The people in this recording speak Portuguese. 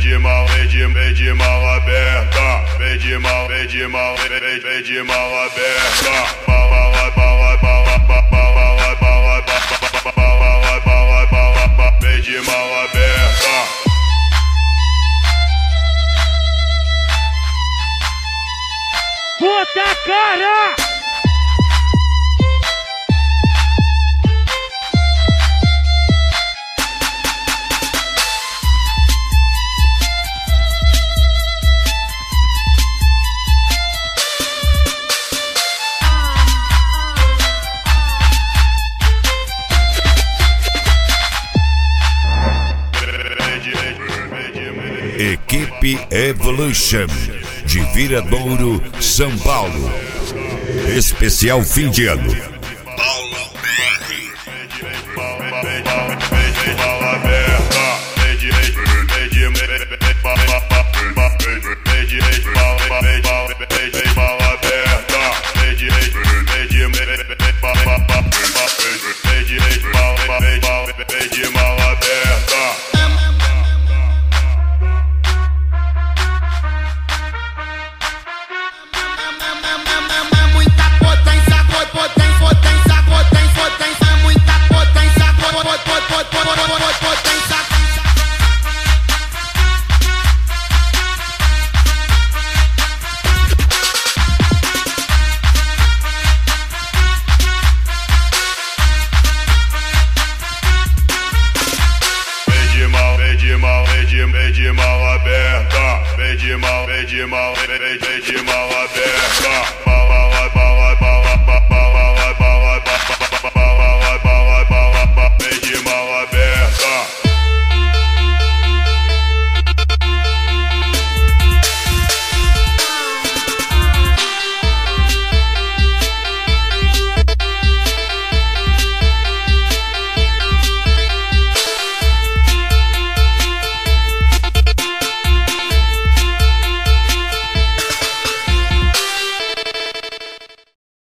de mal aberta, vem de mal aberta, vem de mal aberta. Puta cara! Equipe Evolution de Viradouro, São Paulo. Especial fim de ano. Paulo BR. Vem de mal aberta, vem de mal aberta.